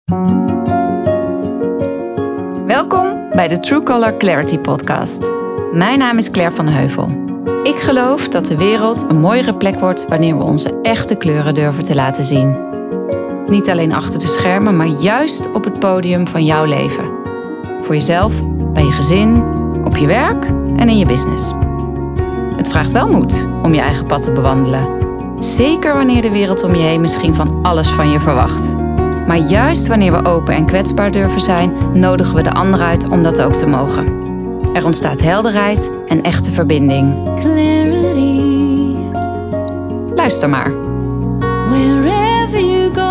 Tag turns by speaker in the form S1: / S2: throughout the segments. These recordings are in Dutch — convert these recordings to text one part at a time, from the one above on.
S1: Welkom bij de True Color Clarity Podcast. Mijn naam is Claire van Heuvel. Ik geloof dat de wereld een mooiere plek wordt wanneer we onze echte kleuren durven te laten zien. Niet alleen achter de schermen, maar juist op het podium van jouw leven. Voor jezelf, bij je gezin, op je werk en in je business. Het vraagt wel moed om je eigen pad te bewandelen. Zeker wanneer de wereld om je heen misschien van alles van je verwacht. Maar juist wanneer we open en kwetsbaar durven zijn, nodigen we de ander uit om dat ook te mogen. Er ontstaat helderheid en echte verbinding.
S2: Clarity.
S1: Luister maar.
S2: Wherever you go.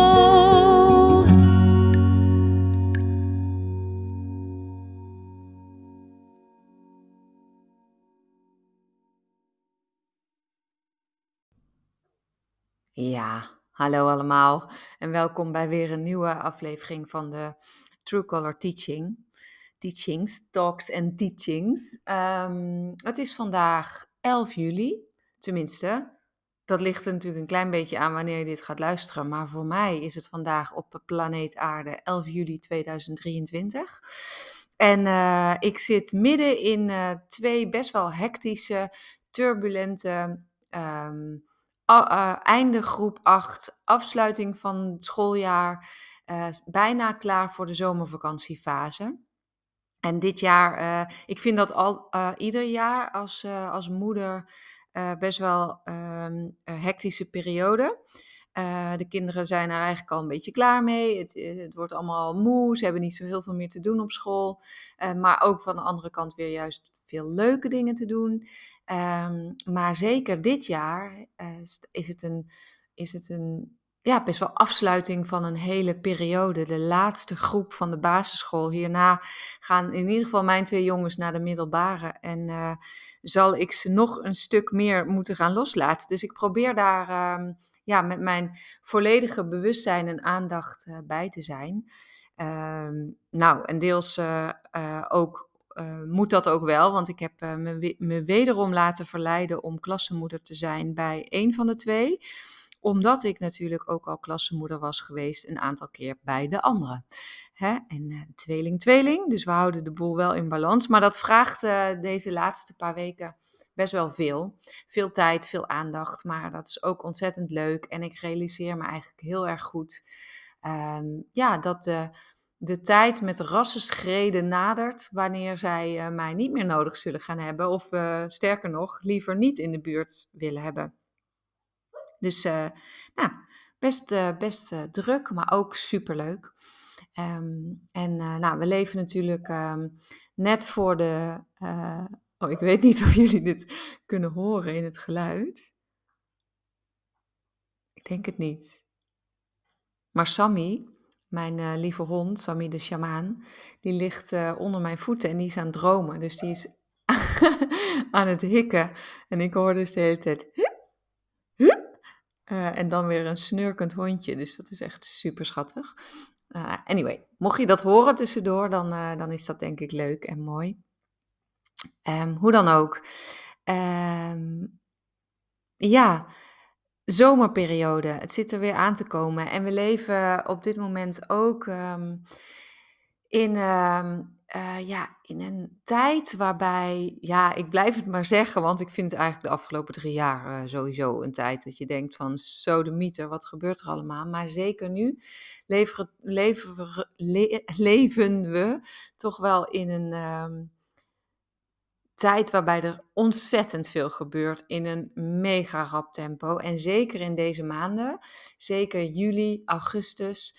S1: Ja, hallo allemaal en welkom bij weer een nieuwe aflevering van de True Color Teachings, Talks en Teachings. Het is vandaag 11 juli, tenminste, dat ligt er natuurlijk een klein beetje aan wanneer je dit gaat luisteren, maar voor mij is het vandaag op planeet Aarde 11 juli 2023. En ik zit midden in twee best wel hectische, turbulente einde groep 8, afsluiting van het schooljaar, bijna klaar voor de zomervakantiefase. En dit jaar, ik vind dat ieder jaar als moeder best wel hectische periode. De kinderen zijn er eigenlijk al een beetje klaar mee. Het wordt allemaal moe, ze hebben niet zo heel veel meer te doen op school. Maar ook van de andere kant weer juist veel leuke dingen te doen. Maar zeker dit jaar is het een best wel afsluiting van een hele periode. De laatste groep van de basisschool. Hierna gaan in ieder geval mijn 2 jongens naar de middelbare. En zal ik ze nog een stuk meer moeten gaan loslaten. Dus ik probeer daar met mijn volledige bewustzijn en aandacht bij te zijn. En deels ook moet dat ook wel, want ik heb me wederom laten verleiden om klassenmoeder te zijn bij een van de 2. Omdat ik natuurlijk ook al klassenmoeder was geweest een aantal keer bij de andere. En tweeling, dus we houden de boel wel in balans. Maar dat vraagt deze laatste paar weken best wel veel. Veel tijd, veel aandacht, maar dat is ook ontzettend leuk. En ik realiseer me eigenlijk heel erg goed dat de tijd met rassenschreden nadert wanneer zij mij niet meer nodig zullen gaan hebben. Of sterker nog, liever niet in de buurt willen hebben. Dus best druk, maar ook superleuk. We leven natuurlijk net voor de... ik weet niet of jullie dit kunnen horen in het geluid. Ik denk het niet. Maar Sammy, mijn lieve hond, Sammy de sjamaan, die ligt onder mijn voeten en die is aan het dromen. Dus die is aan het hikken. En ik hoor dus de hele tijd... en dan weer een snurkend hondje, dus dat is echt super schattig. Anyway, mocht je dat horen tussendoor, dan is dat denk ik leuk en mooi. Hoe dan ook. Zomerperiode. Het zit er weer aan te komen. En we leven op dit moment ook in een tijd waarbij, ik blijf het maar zeggen, want ik vind het eigenlijk de afgelopen 3 jaar sowieso een tijd dat je denkt van, sodemieter, wat gebeurt er allemaal? Maar zeker nu leven we toch wel in een tijd waarbij er ontzettend veel gebeurt in een mega rap tempo. En zeker in deze maanden, zeker juli, augustus,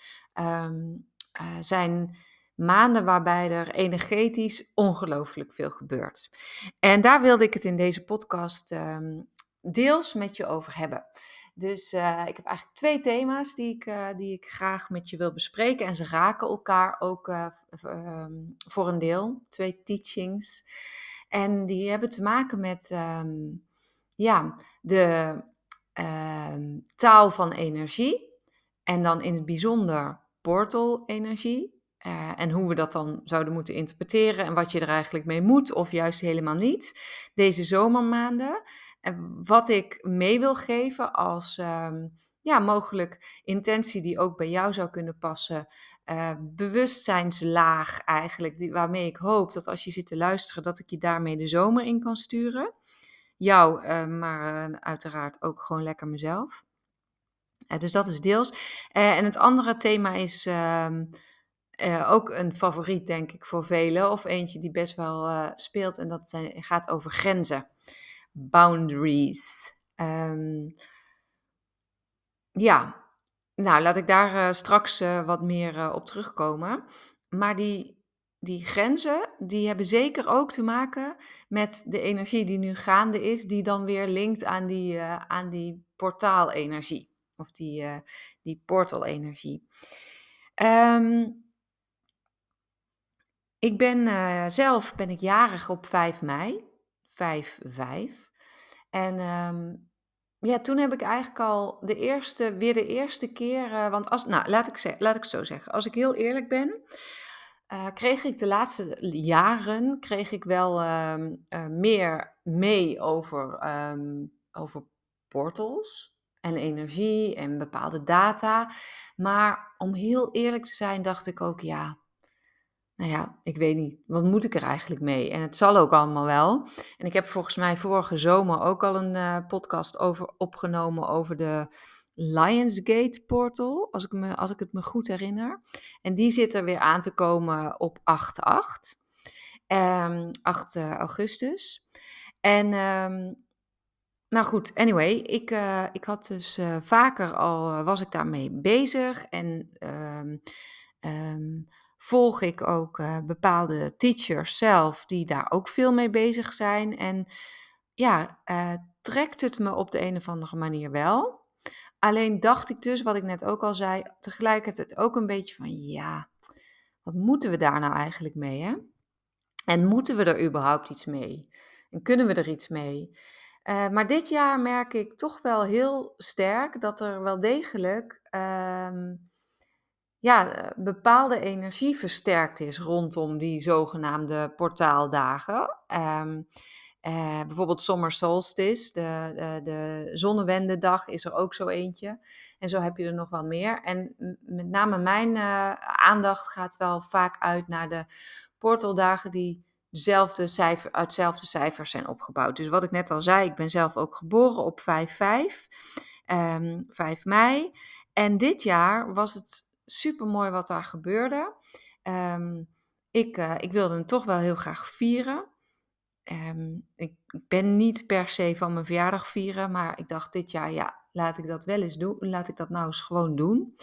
S1: zijn maanden waarbij er energetisch ongelooflijk veel gebeurt. En daar wilde ik het in deze podcast deels met je over hebben. Dus ik heb eigenlijk 2 thema's die ik graag met je wil bespreken. En ze raken elkaar ook voor een deel. 2 teachings. En die hebben te maken met de taal van energie. En dan in het bijzonder portal-energie. En hoe we dat dan zouden moeten interpreteren. En wat je er eigenlijk mee moet of juist helemaal niet. Deze zomermaanden. En wat ik mee wil geven als ja, mogelijk intentie die ook bij jou zou kunnen passen. Bewustzijnslaag eigenlijk, waarmee ik hoop dat als je zit te luisteren, dat ik je daarmee de zomer in kan sturen. Jou, maar uiteraard ook gewoon lekker mezelf. Dus dat is deels. En het andere thema is ook een favoriet, denk ik, voor velen. Of eentje die best wel speelt. En dat gaat over grenzen. Boundaries. Ja, nou laat ik daar straks wat meer op terugkomen. Maar die grenzen, die hebben zeker ook te maken met de energie die nu gaande is, die dan weer linkt aan die portaalenergie. Of die portalenergie. Ik ben zelf ben ik jarig op 5 mei. 5/5. En ja, toen heb ik eigenlijk al weer de eerste keer, want nou, laat ik het zo zeggen. Als ik heel eerlijk ben, kreeg ik de laatste jaren wel meer mee over portals en energie en bepaalde data. Maar om heel eerlijk te zijn, dacht ik ook, ja, nou ja, ik weet niet, wat moet ik er eigenlijk mee? En het zal ook allemaal wel. En ik heb volgens mij vorige zomer ook al een podcast opgenomen over de Lionsgate Portal, als ik het me goed herinner. En die zit er weer aan te komen op 8/8, 8 augustus. En nou goed, anyway, ik had dus vaker al, was ik daarmee bezig en volg ik ook bepaalde teachers zelf die daar ook veel mee bezig zijn. En ja, trekt het me op de een of andere manier wel. Alleen dacht ik dus, wat ik net ook al zei, tegelijkertijd ook een beetje van, ja, wat moeten we daar nou eigenlijk mee, hè? En moeten we er überhaupt iets mee? En kunnen we er iets mee? Maar dit jaar merk ik toch wel heel sterk dat er wel degelijk bepaalde energie versterkt is rondom die zogenaamde portaaldagen. Bijvoorbeeld Summer Solstice, de zonnewendedag is er ook zo eentje. En zo heb je er nog wel meer. En met name mijn aandacht gaat wel vaak uit naar de portaldagen die uit dezelfde cijfers zijn opgebouwd. Dus wat ik net al zei, ik ben zelf ook geboren op 5/5, 5 mei. En dit jaar was het supermooi wat daar gebeurde. Ik wilde het toch wel heel graag vieren. Ik ben niet per se van mijn verjaardag vieren, maar ik dacht dit jaar, ja, laat ik dat wel eens doen. Laat ik dat nou eens gewoon doen.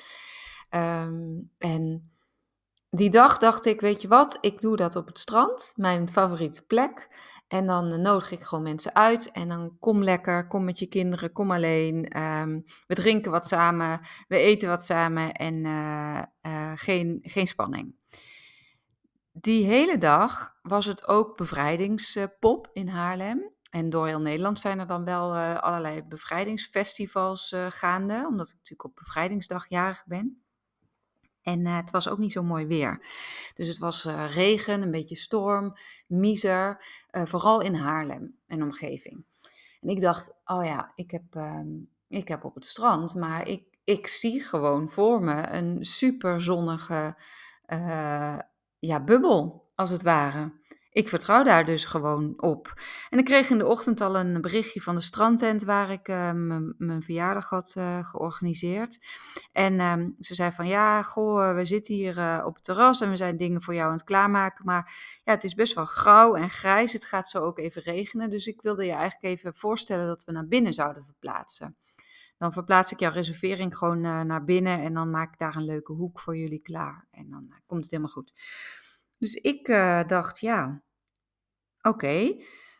S1: En die dag dacht ik, weet je wat, ik doe dat op het strand, mijn favoriete plek. En dan nodig ik gewoon mensen uit en dan kom lekker, kom met je kinderen, kom alleen. We drinken wat samen, we eten wat samen en geen spanning. Die hele dag was het ook bevrijdingspop in Haarlem. En door heel Nederland zijn er dan wel allerlei bevrijdingsfestivals gaande, omdat ik natuurlijk op bevrijdingsdag jarig ben. En het was ook niet zo mooi weer. Dus het was regen, een beetje storm, miser, vooral in Haarlem en omgeving. En ik dacht, oh ja, ik heb op het strand, maar ik zie gewoon voor me een super zonnige bubbel, als het ware. Ik vertrouw daar dus gewoon op. En ik kreeg in de ochtend al een berichtje van de strandtent waar ik mijn verjaardag had georganiseerd. En ze zei van, ja, goh, we zitten hier op het terras en we zijn dingen voor jou aan het klaarmaken. Maar ja, het is best wel grauw en grijs. Het gaat zo ook even regenen. Dus ik wilde je eigenlijk even voorstellen dat we naar binnen zouden verplaatsen. Dan verplaats ik jouw reservering gewoon naar binnen en dan maak ik daar een leuke hoek voor jullie klaar. En dan komt het helemaal goed. Dus ik dacht, ja, oké.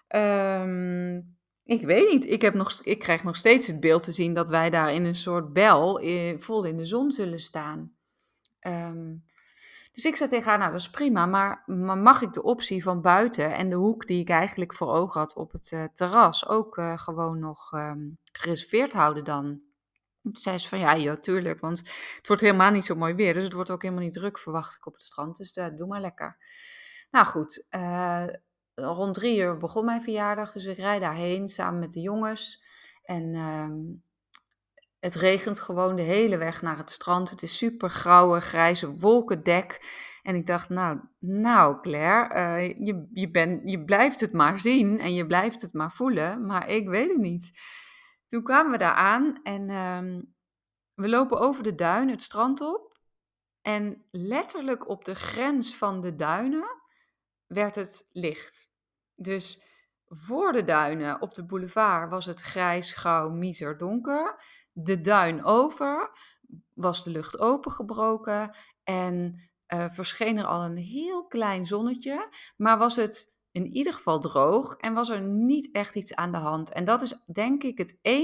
S1: Ik weet niet. Ik krijg nog steeds het beeld te zien dat wij daar in een soort bel vol in de zon zullen staan. Dus ik zei tegen haar, nou dat is prima, maar mag ik de optie van buiten en de hoek die ik eigenlijk voor ogen had op het terras ook gewoon nog gereserveerd houden dan? Toen zei ze van, ja joh, tuurlijk, want het wordt helemaal niet zo mooi weer, dus het wordt ook helemaal niet druk, verwacht ik, op het strand. Dus doe maar lekker. Nou goed, rond 3 uur begon mijn verjaardag, dus ik rijd daarheen samen met de jongens. En Het regent gewoon de hele weg naar het strand. Het is super grauwe, grijze wolkendek. En ik dacht, nou Claire, je blijft het maar zien en je blijft het maar voelen, maar ik weet het niet. Toen kwamen we daar aan en we lopen over de duin het strand op. En letterlijk op de grens van de duinen werd het licht. Dus voor de duinen op de boulevard was het grijs, grauw, miser, donker. De duin over was de lucht opengebroken en verscheen er al een heel klein zonnetje, maar was het in ieder geval droog en was er niet echt iets aan de hand. En dat is denk ik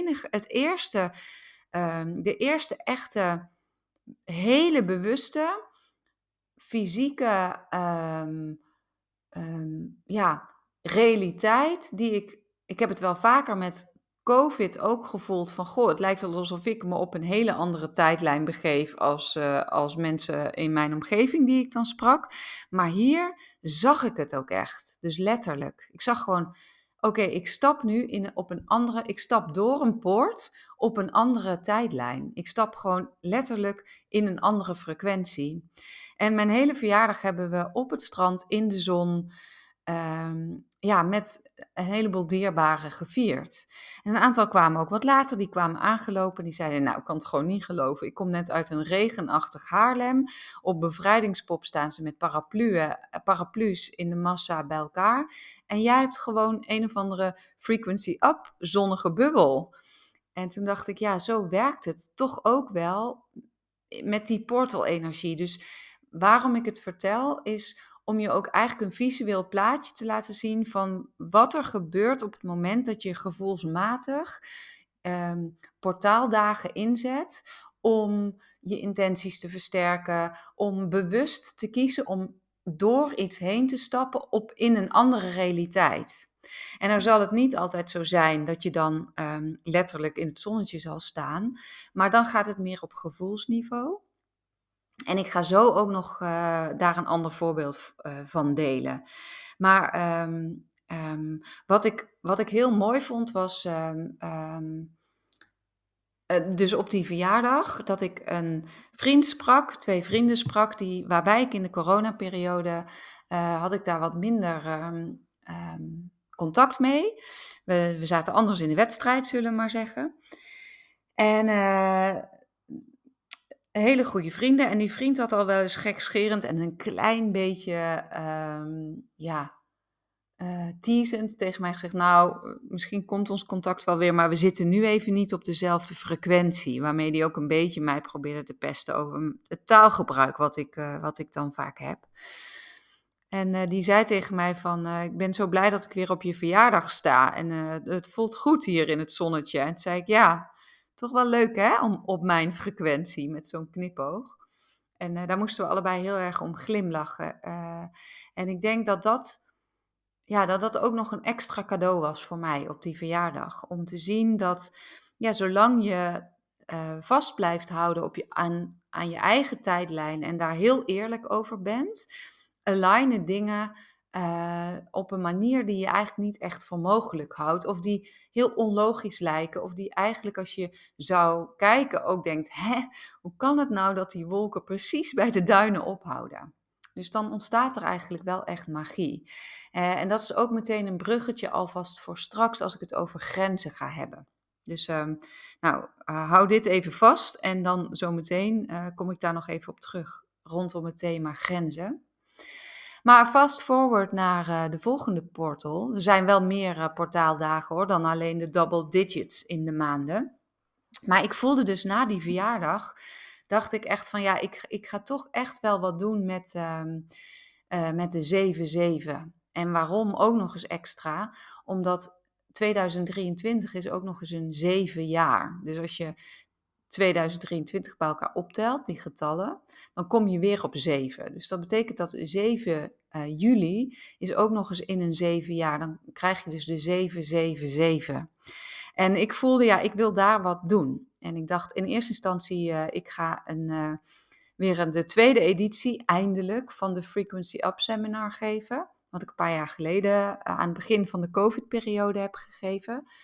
S1: de eerste echte hele bewuste fysieke ja, realiteit die ik heb het wel vaker met COVID ook gevoeld van, goh, het lijkt wel alsof ik me op een hele andere tijdlijn begeef als mensen in mijn omgeving die ik dan sprak. Maar hier zag ik het ook echt, dus letterlijk. Ik zag gewoon, oké, ik stap nu ik stap door een poort op een andere tijdlijn. Ik stap gewoon letterlijk in een andere frequentie. En mijn hele verjaardag hebben we op het strand in de zon met een heleboel dierbaren gevierd. En een aantal kwamen ook wat later, die kwamen aangelopen. Die zeiden, nou, ik kan het gewoon niet geloven. Ik kom net uit een regenachtig Haarlem. Op Bevrijdingspop staan ze met paraplu's in de massa bij elkaar. En jij hebt gewoon een of andere frequency-up zonnige bubbel. En toen dacht ik, ja, zo werkt het toch ook wel met die portal-energie. Dus waarom ik het vertel, is om je ook eigenlijk een visueel plaatje te laten zien van wat er gebeurt op het moment dat je gevoelsmatig portaaldagen inzet om je intenties te versterken, om bewust te kiezen om door iets heen te stappen in een andere realiteit. En dan zal het niet altijd zo zijn dat je dan letterlijk in het zonnetje zal staan, maar dan gaat het meer op gevoelsniveau. En ik ga zo ook nog daar een ander voorbeeld van delen. Maar wat ik heel mooi vond was dus op die verjaardag dat ik een vriend sprak, 2 vrienden sprak, waarbij ik in de coronaperiode had ik daar wat minder contact mee. We zaten anders in de wedstrijd, zullen we maar zeggen. En hele goede vrienden. En die vriend had al wel eens gekscherend en een klein beetje teasend tegen mij gezegd, nou, misschien komt ons contact wel weer, maar we zitten nu even niet op dezelfde frequentie. Waarmee die ook een beetje mij probeerde te pesten over het taalgebruik wat ik dan vaak heb. En die zei tegen mij van, ik ben zo blij dat ik weer op je verjaardag sta. En het voelt goed hier in het zonnetje. En toen zei ik, ja, toch wel leuk hè, om op mijn frequentie met zo'n knipoog. En daar moesten we allebei heel erg om glimlachen. En ik denk dat ook nog een extra cadeau was voor mij op die verjaardag. Om te zien dat, ja, zolang je vast blijft houden aan je eigen tijdlijn en daar heel eerlijk over bent, alignen dingen op een manier die je eigenlijk niet echt voor mogelijk houdt. Of die heel onlogisch lijken. Of die eigenlijk als je zou kijken ook denkt, hoe kan het nou dat die wolken precies bij de duinen ophouden? Dus dan ontstaat er eigenlijk wel echt magie. En dat is ook meteen een bruggetje alvast voor straks als ik het over grenzen ga hebben. Dus hou dit even vast en dan zometeen kom ik daar nog even op terug rondom het thema grenzen. Maar fast forward naar de volgende portal. Er zijn wel meer portaaldagen hoor, dan alleen de double digits in de maanden. Maar ik voelde dus na die verjaardag, dacht ik echt van ja, ik ga toch echt wel wat doen met de 7-7. En waarom ook nog eens extra? Omdat 2023 is ook nog eens een 7 jaar. Dus als je 2023 bij elkaar optelt, die getallen, dan kom je weer op 7. Dus dat betekent dat 7 juli is ook nog eens in een 7 jaar. Dan krijg je dus de 777. En ik voelde, ja, ik wil daar wat doen. En ik dacht in eerste instantie, ik ga weer de tweede editie eindelijk van de Frequency Up Seminar geven. Wat ik een paar jaar geleden aan het begin van de COVID-periode heb gegeven.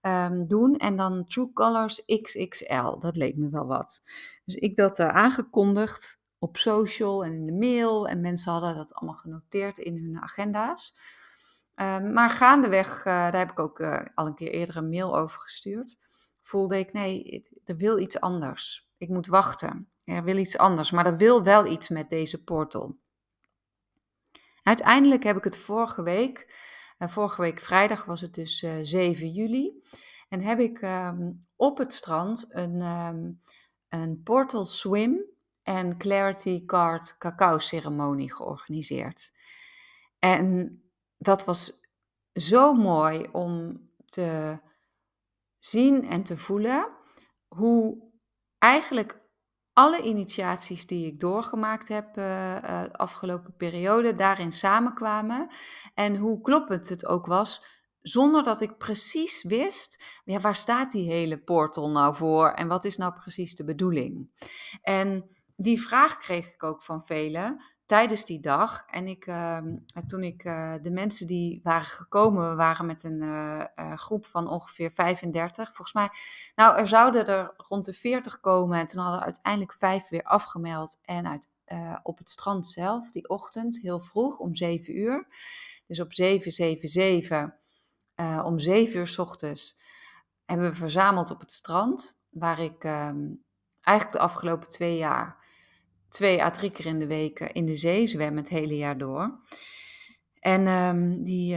S1: doen. En dan True Colors XXL. Dat leek me wel wat. Dus ik dat aangekondigd op social en in de mail. En mensen hadden dat allemaal genoteerd in hun agenda's. Maar gaandeweg, daar heb ik ook al een keer eerder een mail over gestuurd. Voelde ik, nee, er wil iets anders. Ik moet wachten. Er wil iets anders, maar er wil wel iets met deze portal. Uiteindelijk heb ik het vorige week vrijdag was het dus 7 juli. En heb ik op het strand een portal swim en clarity card cacao ceremonie georganiseerd. En dat was zo mooi om te zien en te voelen hoe eigenlijk alle initiaties die ik doorgemaakt heb de afgelopen periode daarin samenkwamen. En hoe kloppend het ook was, zonder dat ik precies wist, ja, waar staat die hele portal nou voor en wat is nou precies de bedoeling? En die vraag kreeg ik ook van velen tijdens die dag. En toen ik de mensen die waren gekomen, we waren met een groep van ongeveer 35. Volgens mij, nou, er zouden er rond de 40 komen. En toen hadden uiteindelijk 5 weer afgemeld. En op het strand zelf, die ochtend, heel vroeg, om 7 uur. Dus op 7, om 7 uur 's ochtends hebben we verzameld op het strand. Waar ik eigenlijk de afgelopen 2 jaar 2 à 3 keer in de week in de zee zwem het hele jaar door. En die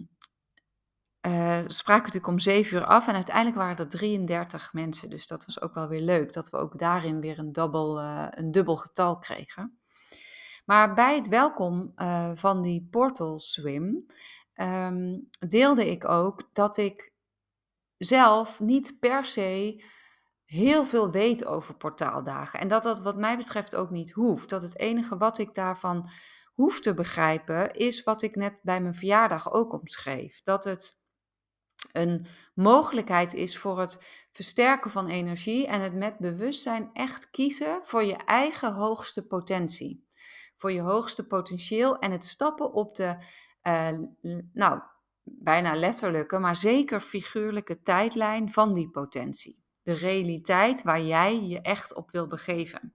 S1: spraken natuurlijk om 7 uur af en uiteindelijk waren er 33 mensen. Dus dat was ook wel weer leuk, dat we ook daarin weer een dubbel getal kregen. Maar bij het welkom van die portal swim deelde ik ook dat ik zelf niet per se heel veel weet over portaaldagen. En dat dat wat mij betreft ook niet hoeft. Dat het enige wat ik daarvan hoef te begrijpen is wat ik net bij mijn verjaardag ook omschreef. Dat het een mogelijkheid is voor het versterken van energie en het met bewustzijn echt kiezen voor je eigen hoogste potentie. Voor je hoogste potentieel en het stappen op de, nou, bijna letterlijke, maar zeker figuurlijke tijdlijn van die potentie. De realiteit waar jij je echt op wil begeven.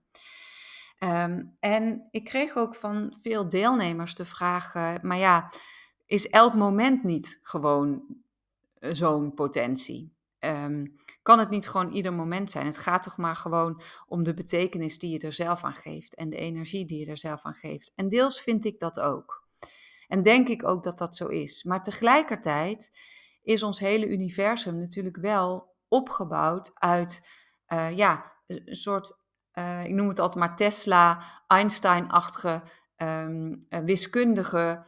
S1: En ik kreeg ook van veel deelnemers de vraag, maar ja, is elk moment niet gewoon zo'n potentie? Kan het niet gewoon ieder moment zijn? Het gaat toch maar gewoon om de betekenis die je er zelf aan geeft en de energie die je er zelf aan geeft. En deels vind ik dat ook. En denk ik ook dat dat zo is. Maar tegelijkertijd is ons hele universum natuurlijk wel opgebouwd uit een soort, ik noem het altijd maar Tesla, Einstein-achtige wiskundige,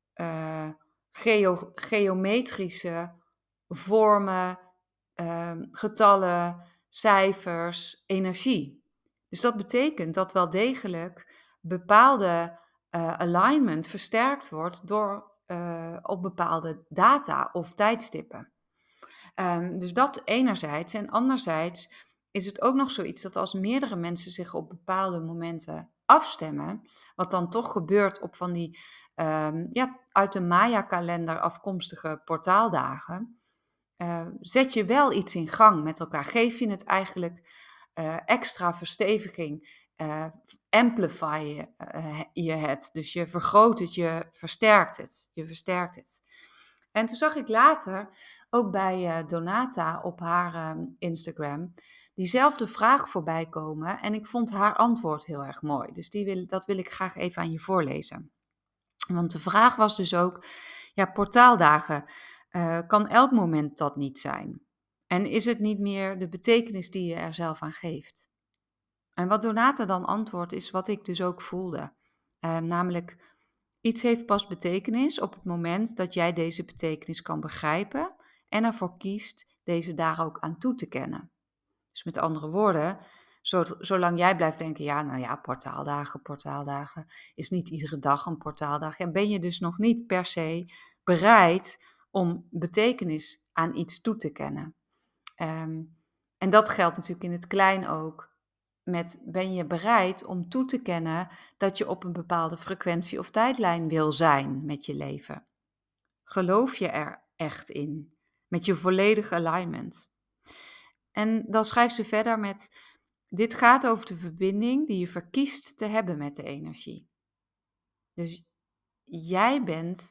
S1: geometrische vormen, getallen, cijfers, energie. Dus dat betekent dat wel degelijk bepaalde alignment versterkt wordt door op bepaalde data of tijdstippen. Dus dat enerzijds. En anderzijds is het ook nog zoiets dat als meerdere mensen zich op bepaalde momenten afstemmen, wat dan toch gebeurt op van die uit de Maya-kalender afkomstige portaaldagen, zet je wel iets in gang met elkaar. Geef je het eigenlijk extra versteviging, amplify je het. Dus je vergroot het, je versterkt het. En toen zag ik later, ook bij Donata op haar Instagram, diezelfde vraag voorbij komen. En ik vond haar antwoord heel erg mooi. Dus dat wil ik graag even aan je voorlezen. Want de vraag was dus ook, ja, portaaldagen, kan elk moment dat niet zijn? En is het niet meer de betekenis die je er zelf aan geeft? En wat Donata dan antwoordt is wat ik dus ook voelde. Namelijk, iets heeft pas betekenis op het moment dat jij deze betekenis kan begrijpen en ervoor kiest deze daar ook aan toe te kennen. Dus met andere woorden, zolang jij blijft denken, ja, nou ja, portaaldagen, is niet iedere dag een portaaldag. En ben je dus nog niet per se bereid om betekenis aan iets toe te kennen. En dat geldt natuurlijk in het klein ook. Ben je bereid om toe te kennen dat je op een bepaalde frequentie of tijdlijn wil zijn met je leven? Geloof je er echt in? met je volledige alignment. En dan schrijft ze verder met: dit gaat over de verbinding die je verkiest te hebben met de energie. Dus jij bent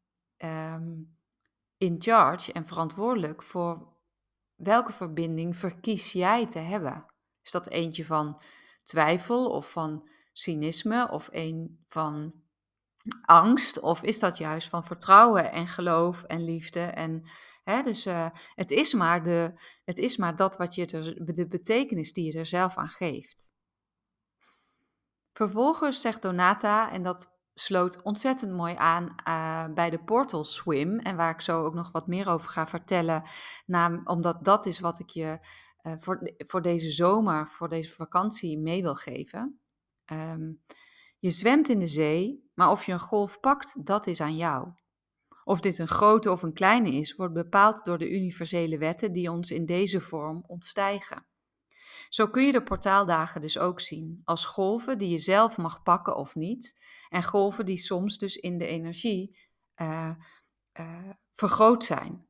S1: in charge en verantwoordelijk voor welke verbinding verkies jij te hebben. Is dat eentje van twijfel of van cynisme of een van angst? Of is dat juist van vertrouwen en geloof en liefde? En, dus het is maar dat wat de betekenis die je er zelf aan geeft. Vervolgens zegt Donata, en dat sloot ontzettend mooi aan bij de Portal Swim, en waar ik zo ook nog wat meer over ga vertellen, omdat dat is wat ik je voor deze zomer, voor deze vakantie mee wil geven. Je zwemt in de zee, maar of je een golf pakt, dat is aan jou. Of dit een grote of een kleine is, wordt bepaald door de universele wetten die ons in deze vorm ontstijgen. Zo kun je de portaaldagen dus ook zien als golven die je zelf mag pakken of niet, en golven die soms dus in de energie vergroot zijn.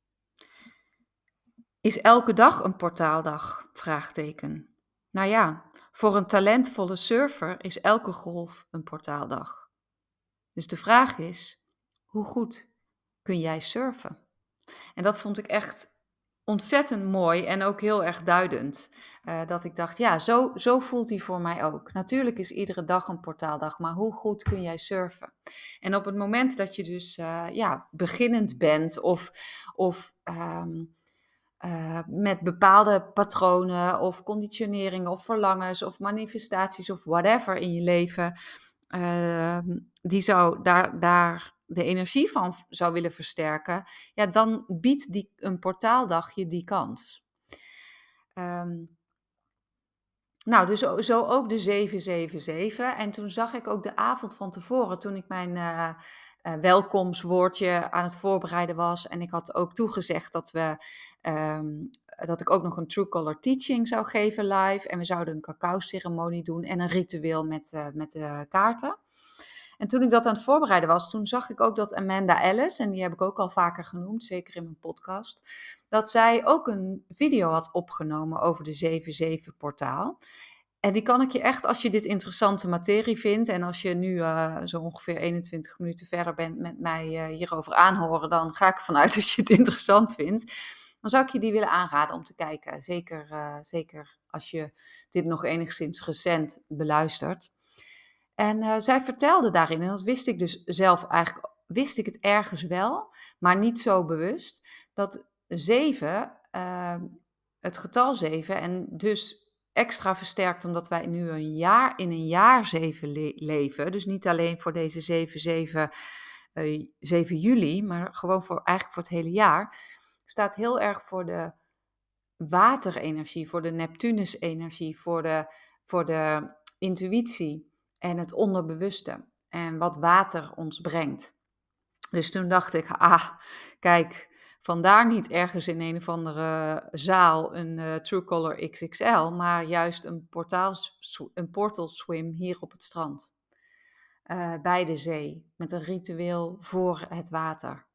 S1: Is elke dag een portaaldag? Vraagteken. Nou ja, voor een talentvolle surfer is elke golf een portaaldag. Dus de vraag is, hoe goed kun jij surfen? En dat vond ik echt ontzettend mooi en ook heel erg duidend. Dat ik dacht, ja, zo voelt hij voor mij ook. Natuurlijk is iedere dag een portaaldag, maar hoe goed kun jij surfen? En op het moment dat je dus beginnend bent of met bepaalde patronen of conditioneringen of verlangens of manifestaties of whatever in je leven, die zou daar de energie van zou willen versterken, ja, dan biedt een portaaldag je die kans. Nou, dus zo ook de 777. En toen zag ik ook de avond van tevoren, toen ik mijn welkomstwoordje aan het voorbereiden was. En ik had ook toegezegd dat ik ook nog een True Color Teaching zou geven live. En we zouden een cacao-ceremonie doen en een ritueel met de kaarten. En toen ik dat aan het voorbereiden was, toen zag ik ook dat Amanda Ellis, en die heb ik ook al vaker genoemd, zeker in mijn podcast, dat zij ook een video had opgenomen over de 7-7-portaal. En die kan ik je echt, als je dit interessante materie vindt en als je nu zo ongeveer 21 minuten verder bent met mij hierover aanhoren, dan ga ik ervan uit dat je het interessant vindt. Dan zou ik je die willen aanraden om te kijken. Zeker als je dit nog enigszins recent beluistert. En zij vertelde daarin, en dat wist ik dus zelf eigenlijk, wist ik het ergens wel, maar niet zo bewust, dat 7, het getal 7, en dus extra versterkt omdat wij nu in een jaar 7 leven, dus niet alleen voor deze 7 juli, maar gewoon eigenlijk voor het hele jaar, staat heel erg voor de waterenergie, voor de Neptunus-energie, voor de intuïtie en het onderbewuste en wat water ons brengt. Dus toen dacht ik, kijk, vandaar niet ergens in een of andere zaal een True Color XXL, maar juist een portal swim hier op het strand. Bij de zee, met een ritueel voor het water.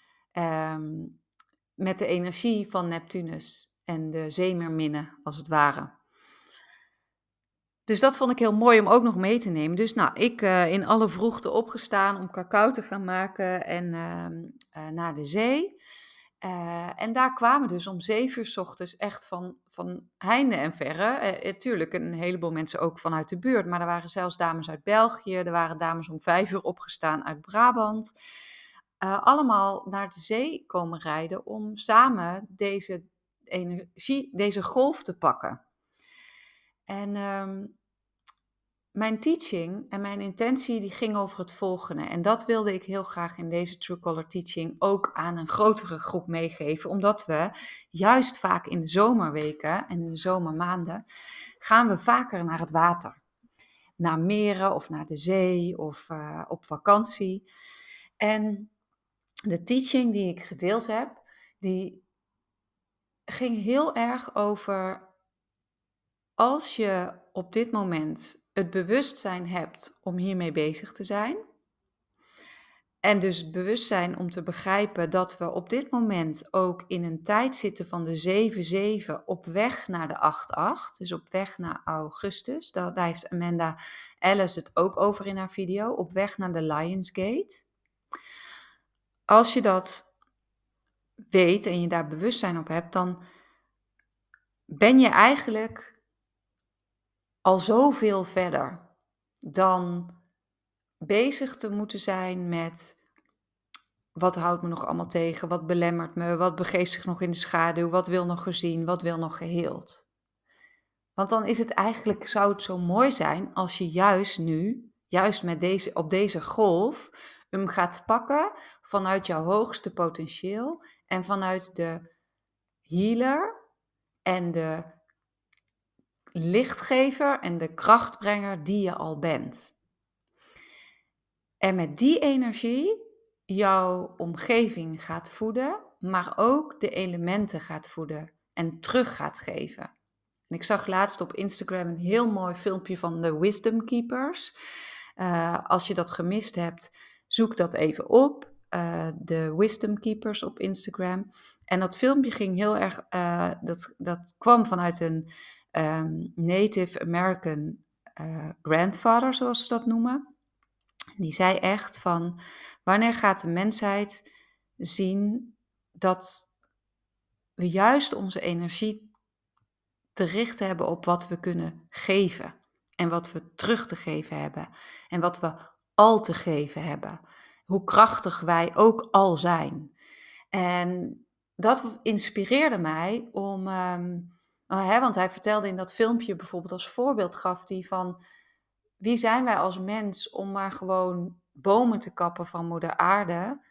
S1: Met de energie van Neptunus en de zeemeerminnen, als het ware. Dus dat vond ik heel mooi om ook nog mee te nemen. Dus ik in alle vroegte opgestaan om cacao te gaan maken en naar de zee. En daar kwamen dus om 7 uur 's ochtends echt van heinde en verre. Tuurlijk een heleboel mensen ook vanuit de buurt. Maar er waren zelfs dames uit België. Er waren dames om 5 uur opgestaan uit Brabant. Allemaal naar de zee komen rijden om samen deze energie, deze golf te pakken. En mijn teaching en mijn intentie die ging over het volgende. En dat wilde ik heel graag in deze True Color Teaching ook aan een grotere groep meegeven. Omdat we juist vaak in de zomerweken en in de zomermaanden gaan we vaker naar het water. Naar meren of naar de zee of op vakantie. En de teaching die ik gedeeld heb, die ging heel erg over: als je op dit moment het bewustzijn hebt om hiermee bezig te zijn, En dus bewustzijn om te begrijpen dat we op dit moment ook in een tijd zitten van de 7-7 op weg naar de 8-8. Dus op weg naar augustus. Daar heeft Amanda Ellis het ook over in haar video. Op weg naar de Lionsgate. Als je dat weet en je daar bewustzijn op hebt, dan ben je eigenlijk al zoveel verder dan bezig te moeten zijn met wat houdt me nog allemaal tegen, wat belemmert me, wat begeeft zich nog in de schaduw, wat wil nog gezien, wat wil nog geheeld. Want dan is het eigenlijk, zou het zo mooi zijn als je juist nu, juist op deze golf, hem gaat pakken vanuit jouw hoogste potentieel en vanuit de healer en de lichtgever en de krachtbrenger die je al bent. En met die energie jouw omgeving gaat voeden, maar ook de elementen gaat voeden en terug gaat geven. En ik zag laatst op Instagram een heel mooi filmpje van de Wisdom Keepers. Als je dat gemist hebt, zoek dat even op. De Wisdom Keepers op Instagram. En dat filmpje ging heel erg, dat kwam vanuit een Native American grandfather, zoals ze dat noemen. Die zei echt van, wanneer gaat de mensheid zien dat we juist onze energie te richten hebben op wat we kunnen geven. En wat we terug te geven hebben. En wat we al te geven hebben. Hoe krachtig wij ook al zijn. En dat inspireerde mij om, want hij vertelde in dat filmpje bijvoorbeeld als voorbeeld gaf hij van, wie zijn wij als mens om maar gewoon bomen te kappen van moeder aarde?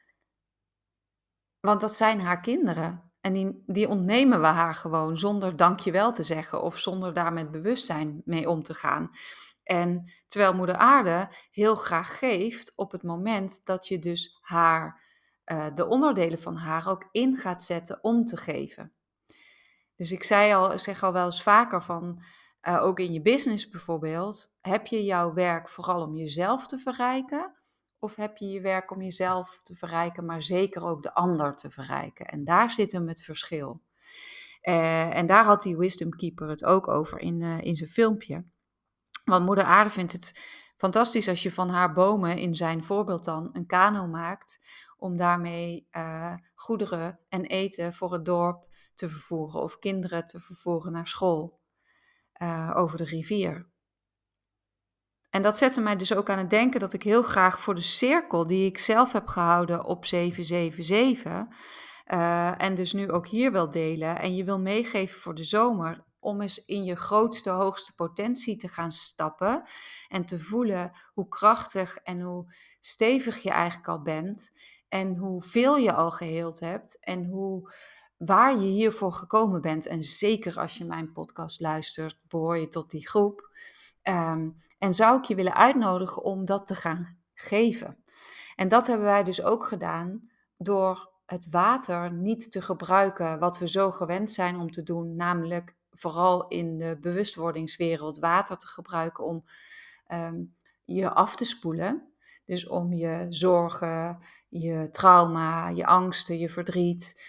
S1: Want dat zijn haar kinderen. En die ontnemen we haar gewoon zonder dankjewel te zeggen of zonder daar met bewustzijn mee om te gaan. En terwijl moeder aarde heel graag geeft op het moment dat je dus haar, de onderdelen van haar ook in gaat zetten om te geven. Dus ik zeg al wel eens vaker van, ook in je business bijvoorbeeld, heb je jouw werk vooral om jezelf te verrijken? Of heb je je werk om jezelf te verrijken, maar zeker ook de ander te verrijken? En daar zit hem het verschil. En daar had die Wisdom Keeper het ook over in zijn filmpje. Want moeder aarde vindt het fantastisch als je van haar bomen, in zijn voorbeeld dan, een kano maakt, om daarmee goederen en eten voor het dorp te vervoeren of kinderen te vervoeren naar school over de rivier. En dat zette mij dus ook aan het denken dat ik heel graag voor de cirkel die ik zelf heb gehouden op 777 en dus nu ook hier wil delen en je wil meegeven voor de zomer om eens in je grootste, hoogste potentie te gaan stappen en te voelen hoe krachtig en hoe stevig je eigenlijk al bent en hoeveel je al geheeld hebt en waar je hiervoor gekomen bent. En zeker als je mijn podcast luistert, behoor je tot die groep. En zou ik je willen uitnodigen om dat te gaan geven. En dat hebben wij dus ook gedaan door het water niet te gebruiken wat we zo gewend zijn om te doen, namelijk vooral in de bewustwordingswereld water te gebruiken om je af te spoelen. Dus om je zorgen, je trauma, je angsten, je verdriet,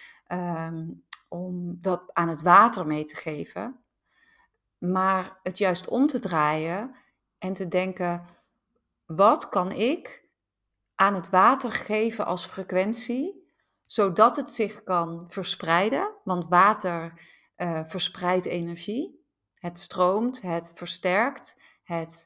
S1: om dat aan het water mee te geven. Maar het juist om te draaien en te denken, wat kan ik aan het water geven als frequentie, zodat het zich kan verspreiden? Want water verspreidt energie. Het stroomt, het versterkt, het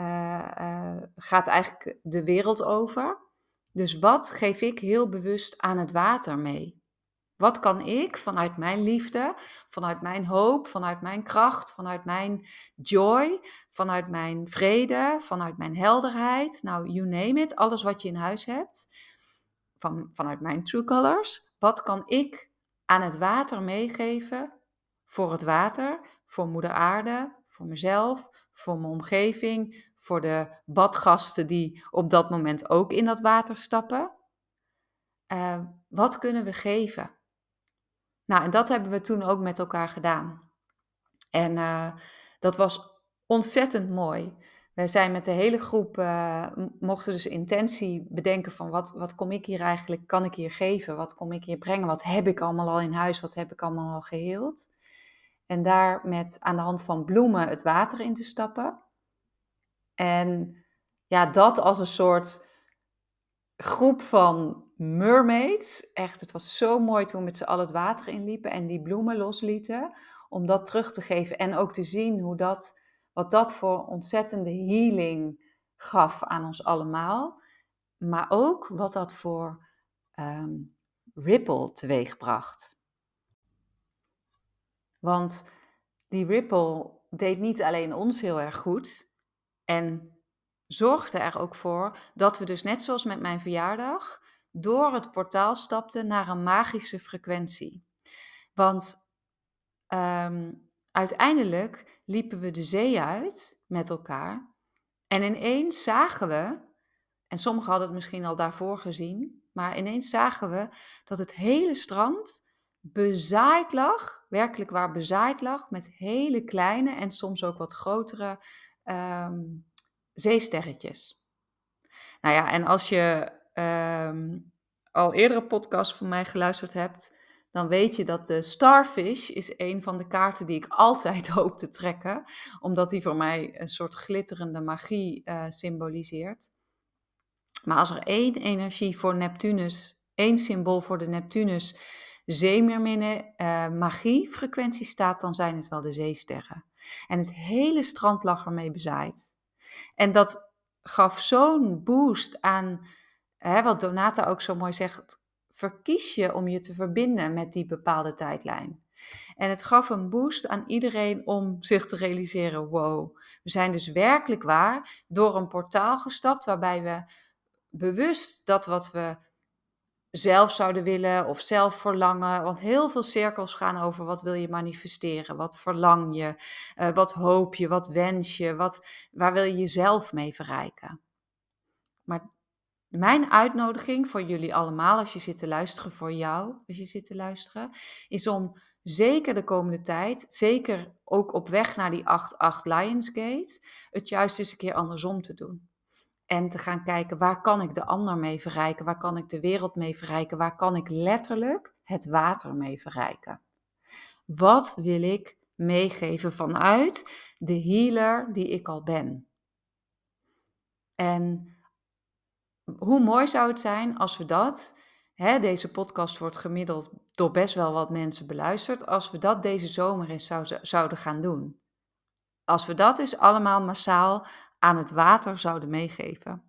S1: gaat eigenlijk de wereld over. Dus wat geef ik heel bewust aan het water mee? Wat kan ik vanuit mijn liefde, vanuit mijn hoop, vanuit mijn kracht, vanuit mijn joy, vanuit mijn vrede, vanuit mijn helderheid, nou, you name it, alles wat je in huis hebt, vanuit mijn true colors, wat kan ik aan het water meegeven voor het water, voor moeder aarde, voor mezelf, voor mijn omgeving, voor de badgasten die op dat moment ook in dat water stappen? Wat kunnen we geven? Nou, en dat hebben we toen ook met elkaar gedaan. En dat was ontzettend mooi. wij zijn met de hele groep, mochten dus intentie bedenken van wat kom ik hier eigenlijk, kan ik hier geven? Wat kom ik hier brengen? Wat heb ik allemaal al in huis? Wat heb ik allemaal al geheeld? En daar met aan de hand van bloemen het water in te stappen. En ja, dat als een soort groep van mermaids. Echt, het was zo mooi toen we met z'n allen het water inliepen en die bloemen loslieten. Om dat terug te geven en ook te zien wat dat voor ontzettende healing gaf aan ons allemaal. Maar ook wat dat voor ripple teweegbracht. Want die ripple deed niet alleen ons heel erg goed. En zorgde er ook voor dat we dus net zoals met mijn verjaardag door het portaal stapten naar een magische frequentie. Want uiteindelijk liepen we de zee uit met elkaar en ineens zagen we, en sommigen hadden het misschien al daarvoor gezien, maar ineens zagen we dat het hele strand bezaaid lag, werkelijk waar bezaaid lag, met hele kleine en soms ook wat grotere zeesterretjes. Nou ja, en als je al eerdere podcasts van mij geluisterd hebt, dan weet je dat de starfish is een van de kaarten die ik altijd hoop te trekken, omdat die voor mij een soort glitterende magie symboliseert. Maar als er één energie voor Neptunus, één symbool voor de Neptunus zeemeerminnen magie-frequentie staat, dan zijn het wel de zeesterren. En het hele strand lag ermee bezaaid. En dat gaf zo'n boost aan, wat Donata ook zo mooi zegt, verkies je om je te verbinden met die bepaalde tijdlijn. En het gaf een boost aan iedereen om zich te realiseren, wow, we zijn dus werkelijk waar door een portaal gestapt waarbij we bewust dat wat we zelf zouden willen of zelf verlangen, want heel veel cirkels gaan over wat wil je manifesteren, wat verlang je, wat hoop je, wat wens je, waar wil je jezelf mee verrijken. Maar mijn uitnodiging voor jullie allemaal, als je zit te luisteren, voor jou, als je zit te luisteren, is om zeker de komende tijd, zeker ook op weg naar die 8-8 Lionsgate, het juist eens een keer andersom te doen. En te gaan kijken, waar kan ik de ander mee verrijken? Waar kan ik de wereld mee verrijken? Waar kan ik letterlijk het water mee verrijken? Wat wil ik meegeven vanuit de healer die ik al ben? En hoe mooi zou het zijn als we dat, deze podcast wordt gemiddeld door best wel wat mensen beluisterd, als we dat deze zomer eens zouden gaan doen. Als we dat eens allemaal massaal aan het water zouden meegeven.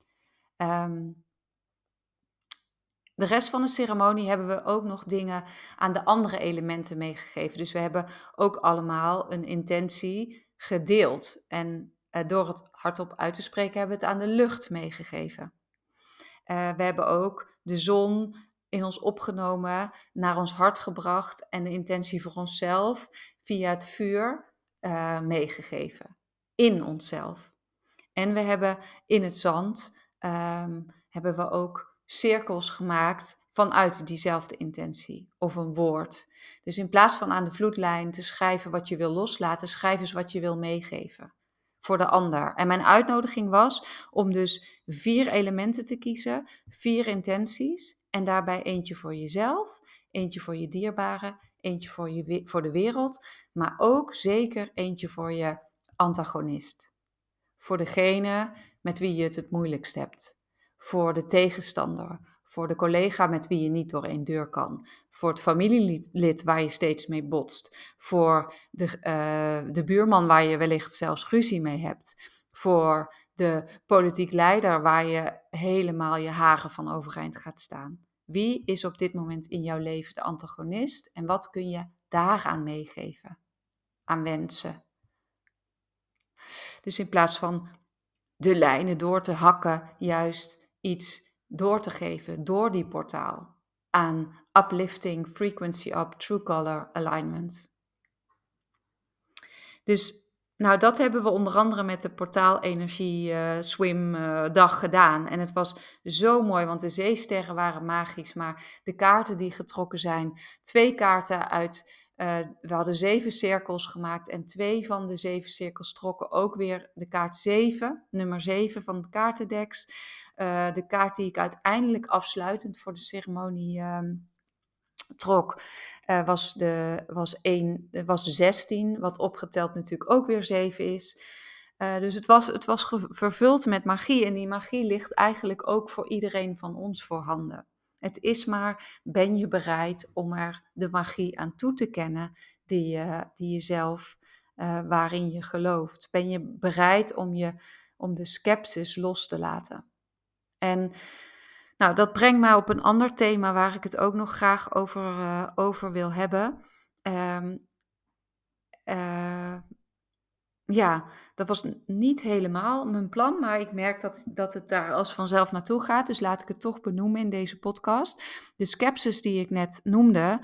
S1: De rest van de ceremonie hebben we ook nog dingen aan de andere elementen meegegeven. Dus we hebben ook allemaal een intentie gedeeld. En door het hardop uit te spreken hebben we het aan de lucht meegegeven. We hebben ook de zon in ons opgenomen, naar ons hart gebracht en de intentie voor onszelf via het vuur meegegeven. In onszelf. En we hebben in het zand hebben we ook cirkels gemaakt vanuit diezelfde intentie of een woord. Dus in plaats van aan de vloedlijn te schrijven wat je wil loslaten, schrijf eens wat je wil meegeven voor de ander. En mijn uitnodiging was om dus 4 elementen te kiezen, 4 intenties en daarbij eentje voor jezelf, eentje voor je dierbaren, eentje voor de wereld, maar ook zeker eentje voor je antagonist. Voor degene met wie je het moeilijkst hebt. Voor de tegenstander. Voor de collega met wie je niet door één deur kan. Voor het familielid waar je steeds mee botst. Voor de buurman waar je wellicht zelfs ruzie mee hebt. Voor de politiek leider waar je helemaal je haren van overeind gaat staan. Wie is op dit moment in jouw leven de antagonist en wat kun je daaraan meegeven? Aan wensen. Dus in plaats van de lijnen door te hakken, juist iets door te geven door die portaal aan uplifting, frequency up, true color alignment. Dus nou, dat hebben we onder andere met de portaalenergie swim dag gedaan. En het was zo mooi, want de zeesterren waren magisch, maar de kaarten die getrokken zijn, 2 kaarten uit We hadden 7 cirkels gemaakt en 2 van de 7 cirkels trokken ook weer de kaart 7, nummer 7 van het kaartendeks. De kaart die ik uiteindelijk afsluitend voor de ceremonie trok, was 16, wat opgeteld natuurlijk ook weer 7 is. Dus het was vervuld met magie en die magie ligt eigenlijk ook voor iedereen van ons voorhanden. Het is maar, ben je bereid om er de magie aan toe te kennen die je zelf, waarin je gelooft? Ben je bereid om de scepsis los te laten? En nou, dat brengt mij op een ander thema waar ik het ook nog graag over wil hebben. Ehm, eh, ja, dat was niet helemaal mijn plan, maar ik merk dat het daar als vanzelf naartoe gaat. Dus laat ik het toch benoemen in deze podcast. De scepsis die ik net noemde,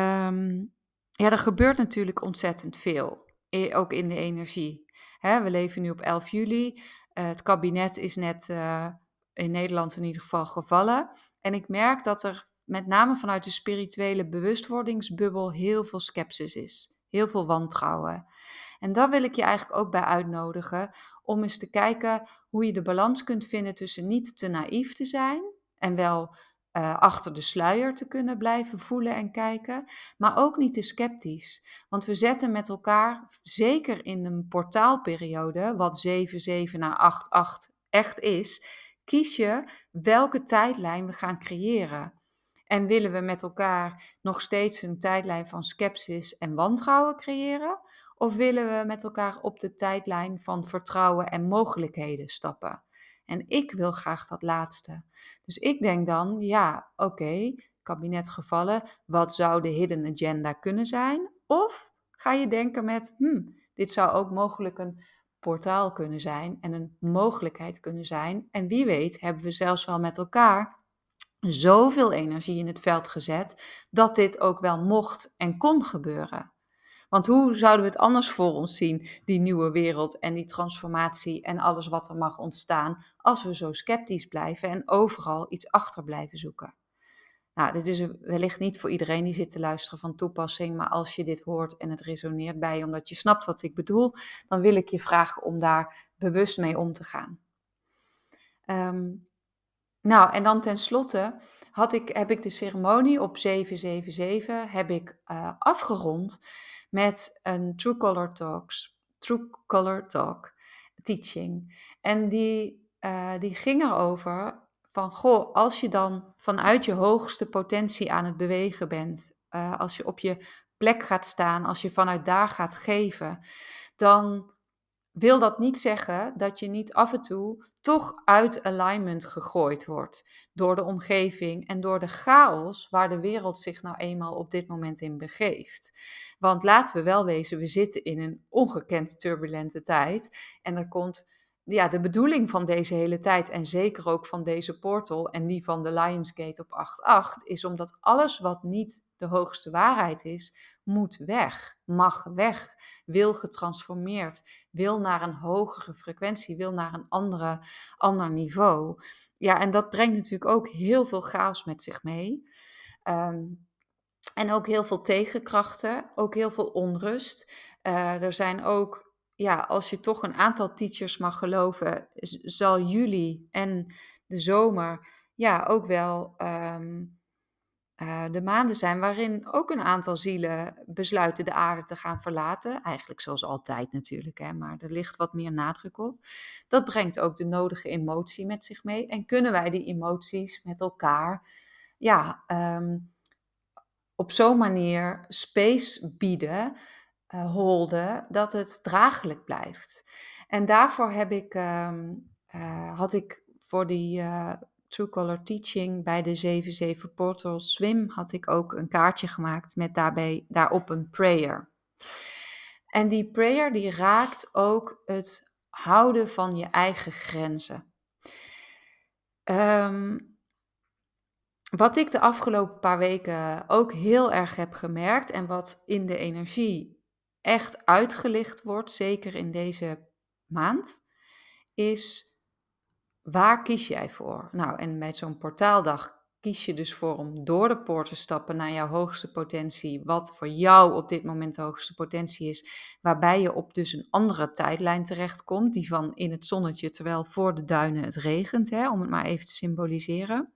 S1: ja, er gebeurt natuurlijk ontzettend veel, ook in de energie. We leven nu op 11 juli. Het kabinet is net in Nederland in ieder geval gevallen. En ik merk dat er met name vanuit de spirituele bewustwordingsbubbel heel veel scepsis is. Heel veel wantrouwen. En daar wil ik je eigenlijk ook bij uitnodigen om eens te kijken hoe je de balans kunt vinden tussen niet te naïef te zijn en wel achter de sluier te kunnen blijven voelen en kijken, maar ook niet te sceptisch. Want we zetten met elkaar, zeker in een portaalperiode, wat 7-7 naar 8-8 echt is, kies je welke tijdlijn we gaan creëren. En willen we met elkaar nog steeds een tijdlijn van sceptisch en wantrouwen creëren? Of willen we met elkaar op de tijdlijn van vertrouwen en mogelijkheden stappen? En ik wil graag dat laatste. Dus ik denk dan, ja, oké, kabinet gevallen, wat zou de hidden agenda kunnen zijn? Of ga je denken met, dit zou ook mogelijk een portaal kunnen zijn en een mogelijkheid kunnen zijn. En wie weet hebben we zelfs wel met elkaar zoveel energie in het veld gezet dat dit ook wel mocht en kon gebeuren. Want hoe zouden we het anders voor ons zien, die nieuwe wereld en die transformatie en alles wat er mag ontstaan, als we zo sceptisch blijven en overal iets achter blijven zoeken? Nou, dit is wellicht niet voor iedereen die zit te luisteren van toepassing, maar als je dit hoort en het resoneert bij je omdat je snapt wat ik bedoel, dan wil ik je vragen om daar bewust mee om te gaan. Nou, en dan tenslotte heb ik de ceremonie op 777 afgerond met een True Color Talk teaching. En die ging erover van, goh, als je dan vanuit je hoogste potentie aan het bewegen bent, als je op je plek gaat staan, als je vanuit daar gaat geven, dan wil dat niet zeggen dat je niet af en toe toch uit alignment gegooid wordt door de omgeving en door de chaos waar de wereld zich nou eenmaal op dit moment in begeeft. Want laten we wel wezen, we zitten in een ongekend turbulente tijd en er komt, ja, de bedoeling van deze hele tijd en zeker ook van deze portal en die van de Lionsgate op 8-8 is omdat alles wat niet de hoogste waarheid is, moet weg, mag weg, wil getransformeerd, wil naar een hogere frequentie, wil naar een ander niveau. Ja, en dat brengt natuurlijk ook heel veel chaos met zich mee. En ook heel veel tegenkrachten, ook heel veel onrust. Er zijn ook, ja, als je toch een aantal teachers mag geloven, zal juli en de zomer ja ook wel de maanden zijn waarin ook een aantal zielen besluiten de aarde te gaan verlaten. Eigenlijk zoals altijd natuurlijk, hè, maar er ligt wat meer nadruk op. Dat brengt ook de nodige emotie met zich mee. En kunnen wij die emoties met elkaar ja, op zo'n manier space bieden, holden, dat het draaglijk blijft. En daarvoor had ik voor die True Color Teaching bij de 7-7 Portal Swim had ik ook een kaartje gemaakt met daarop een prayer. En die prayer die raakt ook het houden van je eigen grenzen. Wat ik de afgelopen paar weken ook heel erg heb gemerkt en wat in de energie echt uitgelicht wordt, zeker in deze maand, is waar kies jij voor? Nou, en met zo'n portaaldag kies je dus voor om door de poort te stappen naar jouw hoogste potentie, wat voor jou op dit moment de hoogste potentie is, waarbij je op dus een andere tijdlijn terechtkomt, die van in het zonnetje, terwijl voor de duinen het regent, hè, om het maar even te symboliseren.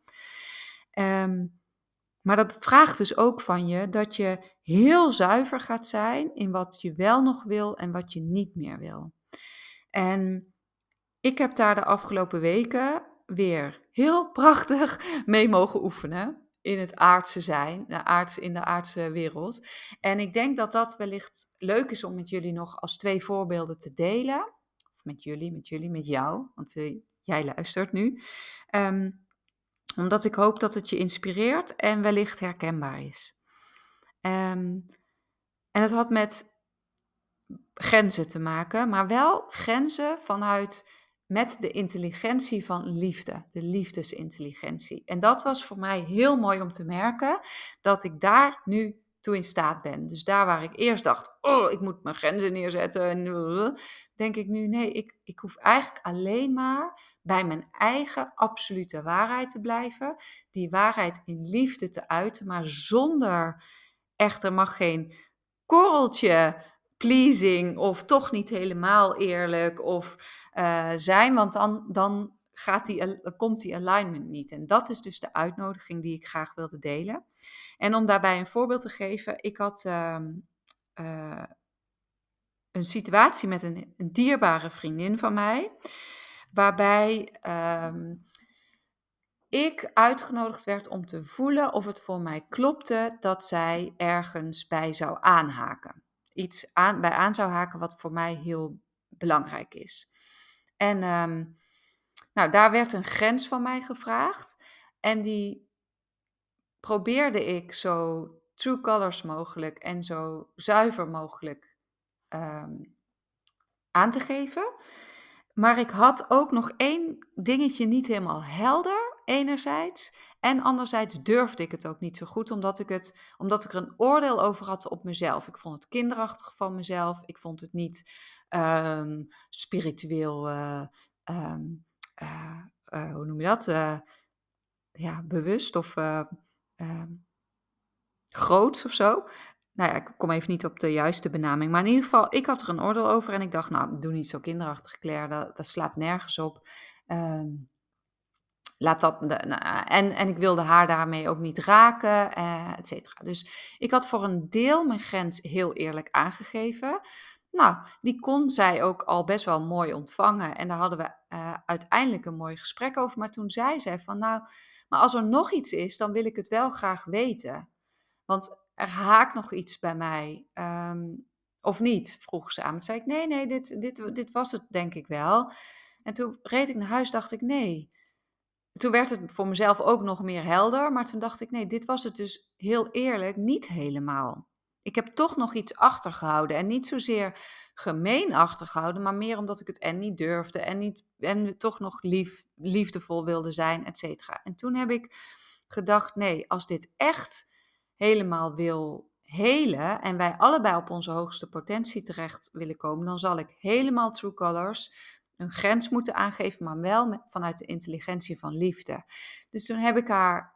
S1: Maar dat vraagt dus ook van je dat je heel zuiver gaat zijn in wat je wel nog wil en wat je niet meer wil. En ik heb daar de afgelopen weken weer heel prachtig mee mogen oefenen in het aardse zijn, in de aardse wereld. En ik denk dat dat wellicht leuk is om met jullie nog als 2 voorbeelden te delen. Of met jou, want jij luistert nu. Omdat ik hoop dat het je inspireert en wellicht herkenbaar is. En het had met grenzen te maken, maar wel grenzen met de intelligentie van liefde, de liefdesintelligentie. En dat was voor mij heel mooi om te merken, dat ik daar nu toe in staat ben. Dus daar waar ik eerst dacht, oh, ik moet mijn grenzen neerzetten, denk ik nu, nee, ik hoef eigenlijk alleen maar bij mijn eigen absolute waarheid te blijven, die waarheid in liefde te uiten, maar zonder, er mag geen korreltje pleasing of toch niet helemaal eerlijk of zijn, want dan komt die alignment niet. En dat is dus de uitnodiging die ik graag wilde delen. En om daarbij een voorbeeld te geven, ik had een situatie met een dierbare vriendin van mij, waarbij ik uitgenodigd werd om te voelen of het voor mij klopte dat zij ergens bij zou aanhaken. Bij aan zou haken wat voor mij heel belangrijk is. En nou, daar werd een grens van mij gevraagd. En die probeerde ik zo true colors mogelijk en zo zuiver mogelijk aan te geven. Maar ik had ook nog 1 dingetje niet helemaal helder, enerzijds. En anderzijds durfde ik het ook niet zo goed, omdat ik er een oordeel over had op mezelf. Ik vond het kinderachtig van mezelf. Ik vond het niet spiritueel, hoe noem je dat? Bewust of groots of zo. Nou ja, ik kom even niet op de juiste benaming. Maar in ieder geval, ik had er een oordeel over en ik dacht, nou, doe niet zo kinderachtig, Claire. Dat slaat nergens op. Laat dat, en ik wilde haar daarmee ook niet raken, et cetera. Dus ik had voor een deel mijn grens heel eerlijk aangegeven. Nou, die kon zij ook al best wel mooi ontvangen. En daar hadden we uiteindelijk een mooi gesprek over. Maar toen zei zij van, nou, maar als er nog iets is, dan wil ik het wel graag weten. Want er haakt nog iets bij mij. Of niet, vroeg ze aan. Toen zei ik, nee, dit was het denk ik wel. En toen reed ik naar huis, dacht ik, nee. Toen werd het voor mezelf ook nog meer helder. Maar toen dacht ik, nee, dit was het dus heel eerlijk niet helemaal. Ik heb toch nog iets achtergehouden. En niet zozeer gemeen achtergehouden, maar meer omdat ik het en niet durfde. En toch nog liefdevol wilde zijn, et cetera. En toen heb ik gedacht, nee, als dit echt helemaal wil helen en wij allebei op onze hoogste potentie terecht willen komen, dan zal ik helemaal true colors een grens moeten aangeven, maar wel vanuit de intelligentie van liefde. Dus toen heb ik haar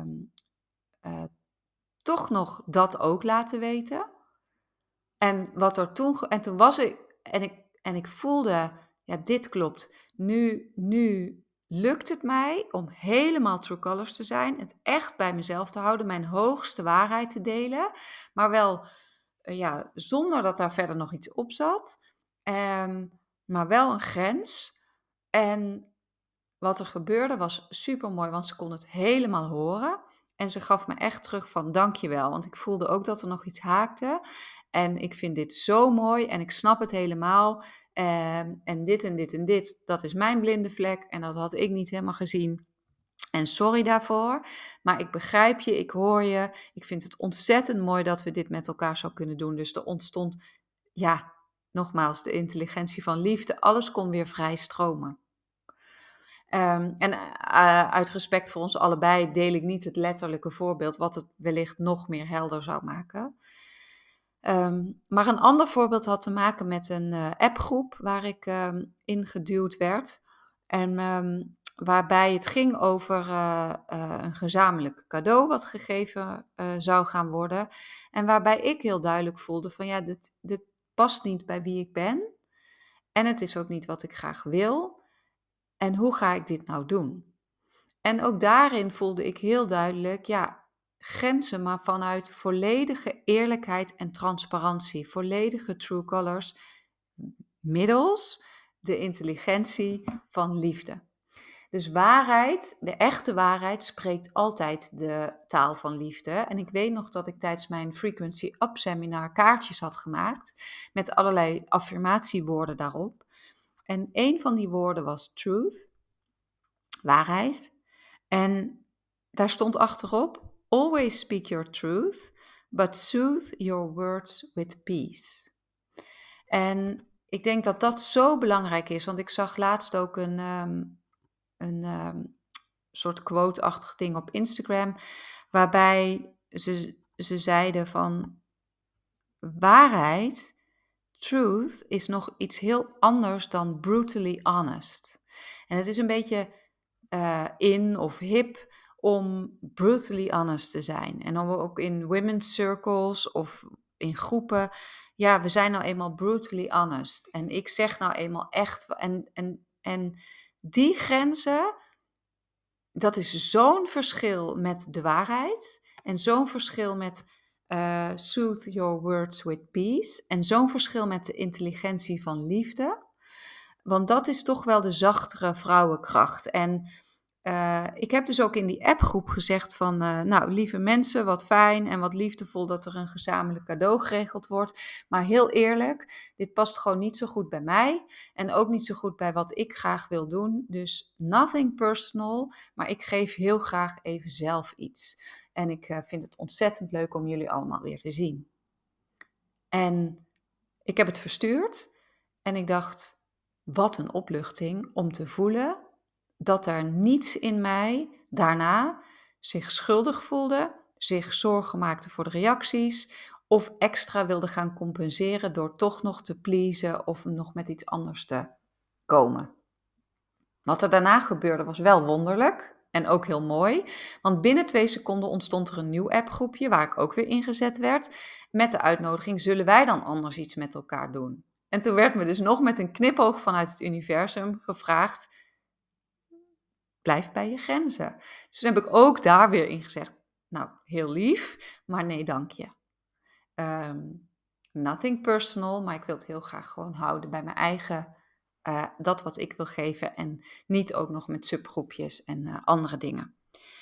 S1: toch nog dat ook laten weten. En toen was ik, en ik voelde, ja, dit klopt. Nu lukt het mij om helemaal true colors te zijn, het echt bij mezelf te houden, mijn hoogste waarheid te delen, maar wel zonder dat daar verder nog iets op zat, maar wel een grens. En wat er gebeurde was super mooi, want ze kon het helemaal horen. En ze gaf me echt terug van dankjewel, want ik voelde ook dat er nog iets haakte. En ik vind dit zo mooi en ik snap het helemaal. En dit en dit en dit, dat is mijn blinde vlek en dat had ik niet helemaal gezien. En sorry daarvoor, maar ik begrijp je, ik hoor je. Ik vind het ontzettend mooi dat we dit met elkaar zo kunnen doen. Dus er ontstond, ja, nogmaals, de intelligentie van liefde. Alles kon weer vrij stromen. Uit respect voor ons allebei deel ik niet het letterlijke voorbeeld, wat het wellicht nog meer helder zou maken. Maar een ander voorbeeld had te maken met een appgroep waar ik in geduwd werd. En waarbij het ging over een gezamenlijk cadeau wat gegeven zou gaan worden. En waarbij ik heel duidelijk voelde van ja, dit past niet bij wie ik ben. En het is ook niet wat ik graag wil. En hoe ga ik dit nou doen? En ook daarin voelde ik heel duidelijk, ja, grenzen, maar vanuit volledige eerlijkheid en transparantie. Volledige true colors, middels de intelligentie van liefde. Dus waarheid, de echte waarheid, spreekt altijd de taal van liefde. En ik weet nog dat ik tijdens mijn Frequency Up seminar kaartjes had gemaakt met allerlei affirmatiewoorden daarop. En een van die woorden was truth, waarheid. En daar stond achterop, always speak your truth, but soothe your words with peace. En ik denk dat dat zo belangrijk is, want ik zag laatst ook een soort quote-achtig ding op Instagram, waarbij ze zeiden van waarheid, truth, is nog iets heel anders dan brutally honest. En het is een beetje in of hip om brutally honest te zijn. En dan ook in women's circles of in groepen. Ja, we zijn nou eenmaal brutally honest. En ik zeg nou eenmaal echt. En die grenzen, dat is zo'n verschil met de waarheid. En zo'n verschil met soothe your words with peace. En zo'n verschil met de intelligentie van liefde. Want dat is toch wel de zachtere vrouwenkracht. En ik heb dus ook in die appgroep gezegd van, nou lieve mensen, wat fijn en wat liefdevol dat er een gezamenlijk cadeau geregeld wordt. Maar heel eerlijk, dit past gewoon niet zo goed bij mij en ook niet zo goed bij wat ik graag wil doen. Dus nothing personal, maar ik geef heel graag even zelf iets. En ik vind het ontzettend leuk om jullie allemaal weer te zien. En ik heb het verstuurd en ik dacht, wat een opluchting om te voelen dat er niets in mij daarna zich schuldig voelde, zich zorgen maakte voor de reacties of extra wilde gaan compenseren door toch nog te pleasen of nog met iets anders te komen. Wat er daarna gebeurde was wel wonderlijk en ook heel mooi, want binnen 2 seconden ontstond er een nieuw appgroepje waar ik ook weer ingezet werd met de uitnodiging, zullen wij dan anders iets met elkaar doen? En toen werd me dus nog met een knipoog vanuit het universum gevraagd, blijf bij je grenzen. Dus toen heb ik ook daar weer in gezegd, nou, heel lief, maar nee, dank je. Nothing personal, maar ik wil het heel graag gewoon houden bij mijn eigen, dat wat ik wil geven en niet ook nog met subgroepjes en andere dingen.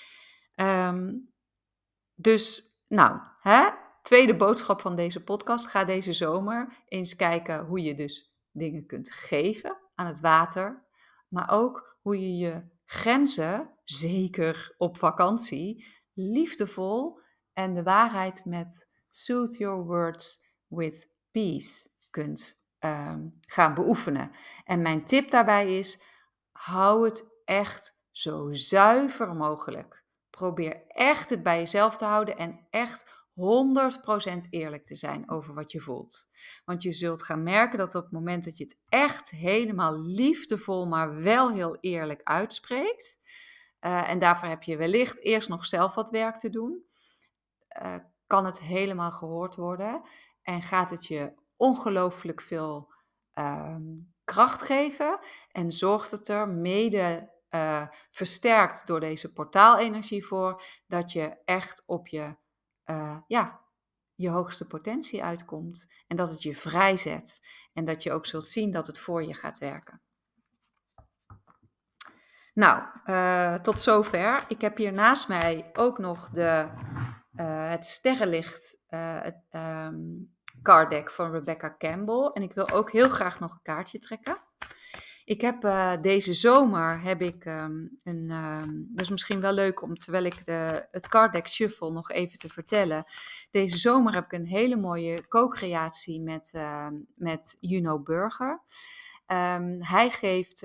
S1: Dus, nou, tweede boodschap van deze podcast, ga deze zomer eens kijken hoe je dus dingen kunt geven aan het water, maar ook hoe je je grenzen, zeker op vakantie, liefdevol en de waarheid met soothe your words with peace kunt gaan beoefenen. En mijn tip daarbij is, hou het echt zo zuiver mogelijk. Probeer echt het bij jezelf te houden en echt 100% eerlijk te zijn over wat je voelt. Want je zult gaan merken dat op het moment dat je het echt helemaal liefdevol, maar wel heel eerlijk uitspreekt, en daarvoor heb je wellicht eerst nog zelf wat werk te doen, kan het helemaal gehoord worden en gaat het je ongelooflijk veel kracht geven en zorgt het er mede versterkt door deze portaalenergie voor dat je echt op je hoogste potentie uitkomt en dat het je vrijzet en dat je ook zult zien dat het voor je gaat werken. Nou, tot zover. Ik heb hier naast mij ook nog het sterrenlicht card deck van Rebecca Campbell en ik wil ook heel graag nog een kaartje trekken. Ik heb deze zomer dat is misschien wel leuk om terwijl ik het card deck shuffle nog even te vertellen. Deze zomer heb ik een hele mooie co-creatie met Juno Burger. Hij geeft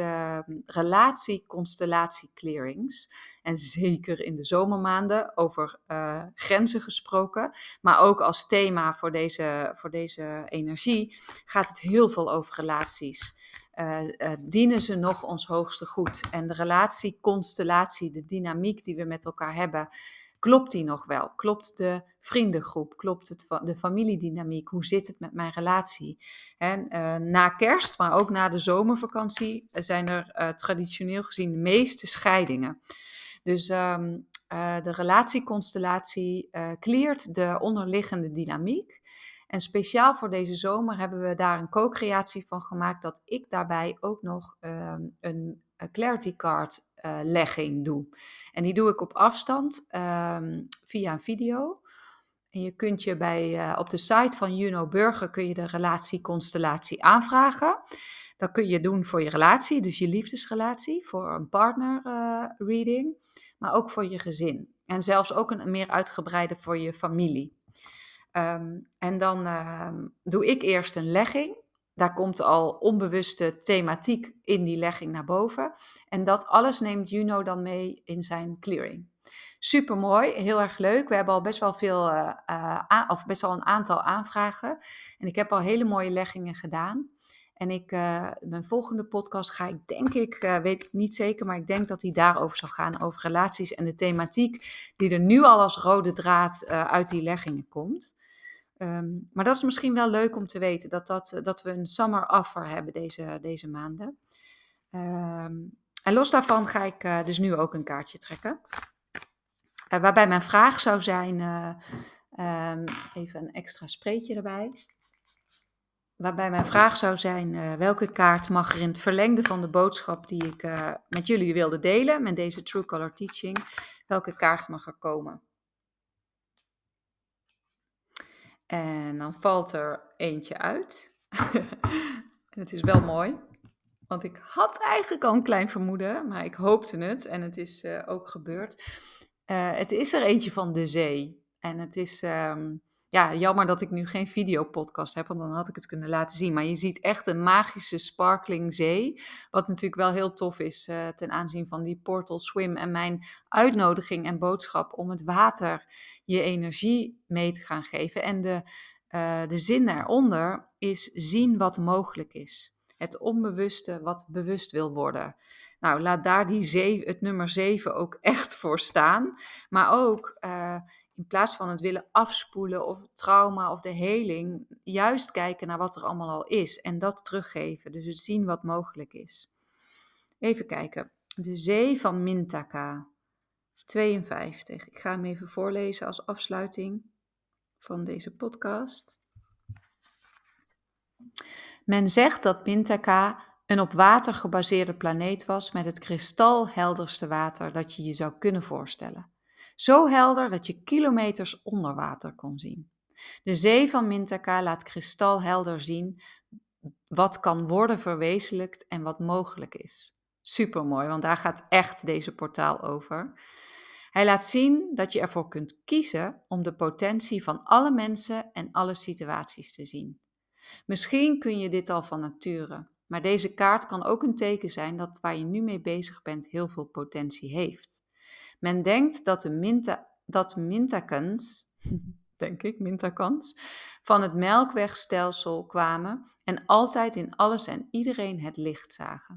S1: relatie-constellatie-clearings. En zeker in de zomermaanden over grenzen gesproken. Maar ook als thema voor deze energie gaat het heel veel over relaties. dienen ze nog ons hoogste goed? En de relatieconstellatie, de dynamiek die we met elkaar hebben, klopt die nog wel? Klopt de vriendengroep? Klopt de familiedynamiek? Hoe zit het met mijn relatie? En na kerst, maar ook na de zomervakantie, zijn er traditioneel gezien de meeste scheidingen. Dus de relatieconstellatie cleart de onderliggende dynamiek. En speciaal voor deze zomer hebben we daar een co-creatie van gemaakt, dat ik daarbij ook nog een clarity card legging doe. En die doe ik op afstand via een video. En je kunt je op de site van Juno Burger kun je de relatieconstellatie aanvragen. Dat kun je doen voor je relatie, dus je liefdesrelatie, voor een partner reading, maar ook voor je gezin. En zelfs ook een meer uitgebreide voor je familie. En dan doe ik eerst een legging. Daar komt al onbewuste thematiek in die legging naar boven. En dat alles neemt Juno dan mee in zijn clearing. Super mooi, heel erg leuk. We hebben al best wel best wel een aantal aanvragen. En ik heb al hele mooie leggingen gedaan. En mijn volgende podcast ga ik, denk ik, weet ik niet zeker, maar ik denk dat die daarover zal gaan, over relaties en de thematiek die er nu al als rode draad uit die leggingen komt. Maar dat is misschien wel leuk om te weten, dat we een summer offer hebben deze maanden. En los daarvan ga ik dus nu ook een kaartje trekken. Waarbij mijn vraag zou zijn, even een extra spreetje erbij. Waarbij mijn vraag zou zijn, welke kaart mag er in het verlengde van de boodschap die ik met jullie wilde delen, met deze True Color Teaching, welke kaart mag er komen? En dan valt er eentje uit. Het is wel mooi, want ik had eigenlijk al een klein vermoeden, maar ik hoopte het en het is ook gebeurd. Het is er eentje van de zee. En het is jammer dat ik nu geen videopodcast heb, want dan had ik het kunnen laten zien. Maar je ziet echt een magische sparkling zee, wat natuurlijk wel heel tof is ten aanzien van die portal swim en mijn uitnodiging en boodschap om het water je energie mee te gaan geven. En de zin daaronder is zien wat mogelijk is. Het onbewuste wat bewust wil worden. Nou, laat daar het nummer 7 ook echt voor staan. Maar ook in plaats van het willen afspoelen of het trauma of de heling, juist kijken naar wat er allemaal al is en dat teruggeven. Dus het zien wat mogelijk is. Even kijken. De zee van Mintaka, 52. Ik ga hem even voorlezen als afsluiting van deze podcast. Men zegt dat Mintaka een op water gebaseerde planeet was met het kristalhelderste water dat je je zou kunnen voorstellen. Zo helder dat je kilometers onder water kon zien. De zee van Mintaka laat kristalhelder zien wat kan worden verwezenlijkt en wat mogelijk is. Supermooi, want daar gaat echt deze portaal over. Hij laat zien dat je ervoor kunt kiezen om de potentie van alle mensen en alle situaties te zien. Misschien kun je dit al van nature, maar deze kaart kan ook een teken zijn dat waar je nu mee bezig bent heel veel potentie heeft. Men denkt dat Mintakans, Mintakans, van het melkwegstelsel kwamen en altijd in alles en iedereen het licht zagen.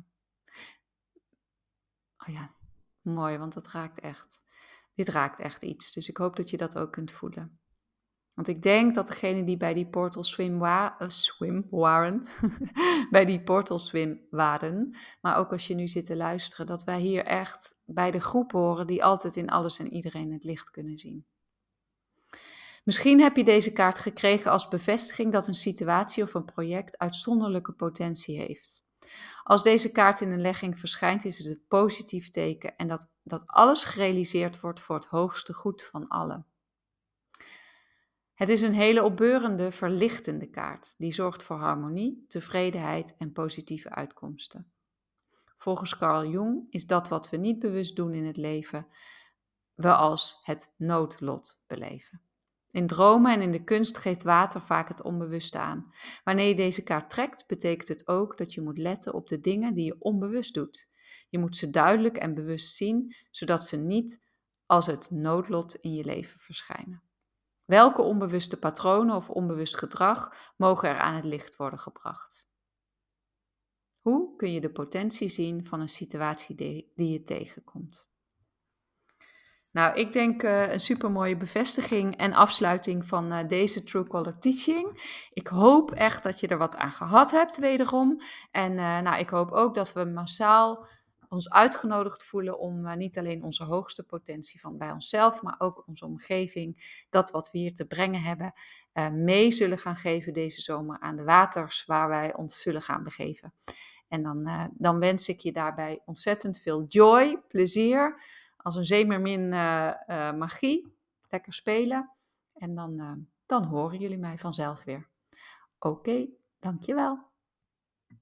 S1: Oh ja, mooi, want dat raakt echt. Dit raakt echt iets, dus ik hoop dat je dat ook kunt voelen. Want ik denk dat degenen die bij die portal swim waren, bij die portal swim waren, maar ook als je nu zit te luisteren, dat wij hier echt bij de groep horen die altijd in alles en iedereen het licht kunnen zien. Misschien heb je deze kaart gekregen als bevestiging dat een situatie of een project uitzonderlijke potentie heeft. Als deze kaart in een legging verschijnt, is het een positief teken en dat alles gerealiseerd wordt voor het hoogste goed van allen. Het is een hele opbeurende, verlichtende kaart die zorgt voor harmonie, tevredenheid en positieve uitkomsten. Volgens Carl Jung is dat wat we niet bewust doen in het leven, we als het noodlot beleven. In dromen en in de kunst geeft water vaak het onbewuste aan. Wanneer je deze kaart trekt, betekent het ook dat je moet letten op de dingen die je onbewust doet. Je moet ze duidelijk en bewust zien, zodat ze niet als het noodlot in je leven verschijnen. Welke onbewuste patronen of onbewust gedrag mogen er aan het licht worden gebracht? Hoe kun je de potentie zien van een situatie die je tegenkomt? Nou, ik denk een supermooie bevestiging en afsluiting van deze True Color Teaching. Ik hoop echt dat je er wat aan gehad hebt, wederom. En nou, ik hoop ook dat we massaal ons uitgenodigd voelen om niet alleen onze hoogste potentie van bij onszelf, maar ook onze omgeving, dat wat we hier te brengen hebben, mee zullen gaan geven deze zomer aan de waters waar wij ons zullen gaan begeven. En dan wens ik je daarbij ontzettend veel joy, plezier, als een zeemermin magie. Lekker spelen. En dan horen jullie mij vanzelf weer. Oké, dankjewel.